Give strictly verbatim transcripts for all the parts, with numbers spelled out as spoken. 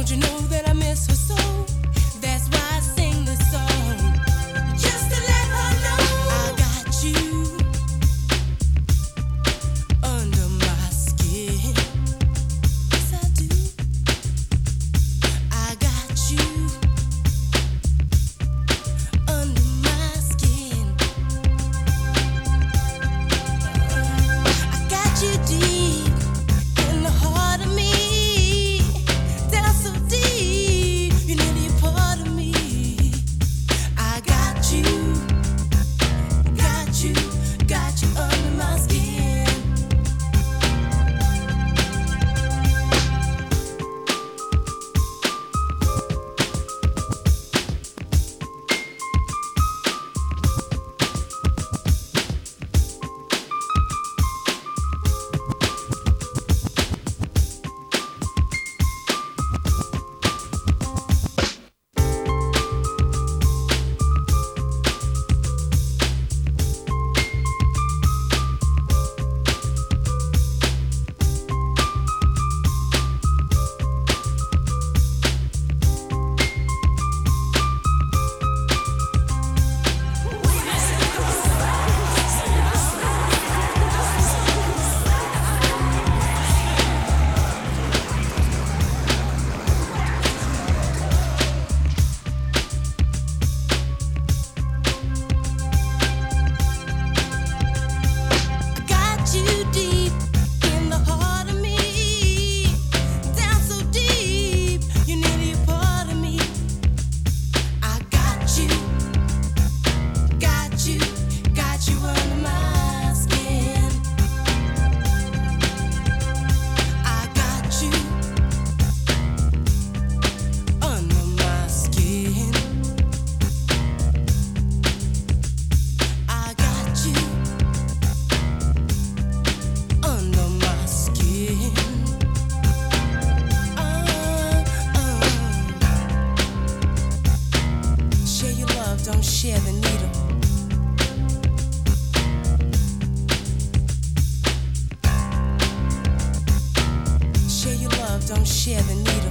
share the needle.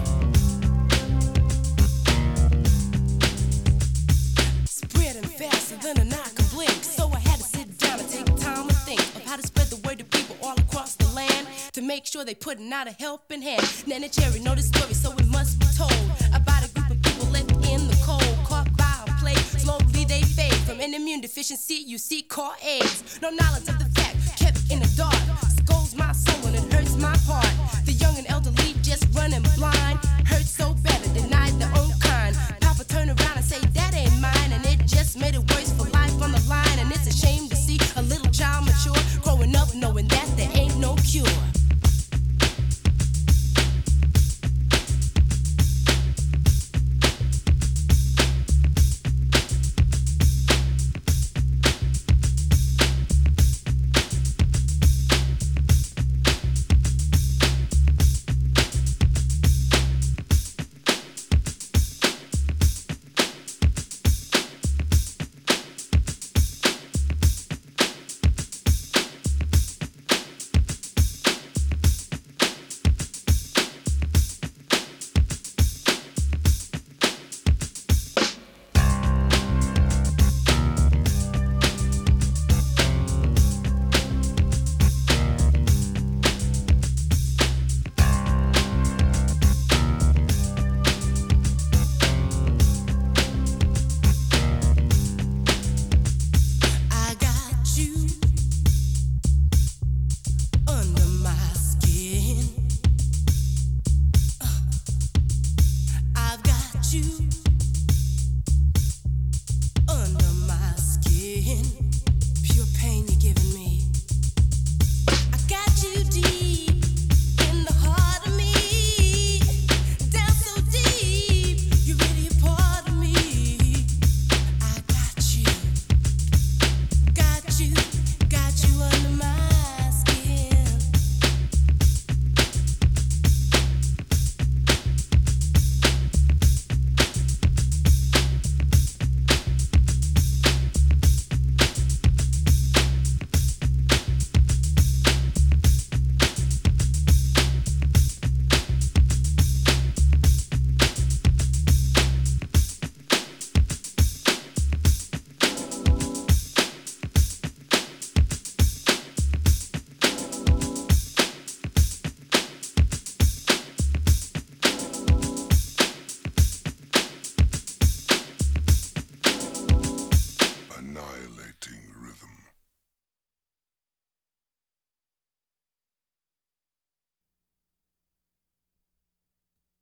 Spreading faster than an eye can blink, so I had to sit down and take time to think of how to spread the word to people all across the land, to make sure they putting out a helping hand. Nana Cherry know the story, so it must be told about a group of people left in the cold, caught by a plague. Slowly they fade from an immune deficiency you see called AIDS. No knowledge of the fact, kept in the dark, scolds my soul and it hurts my heart. The young and elderly just running blind, hurt so bad it denied their own kind. Papa turn around and say that ain't mine, and it just made it worse for life on the line. And it's a shame to see a little child mature, growing up knowing that there ain't no cure. You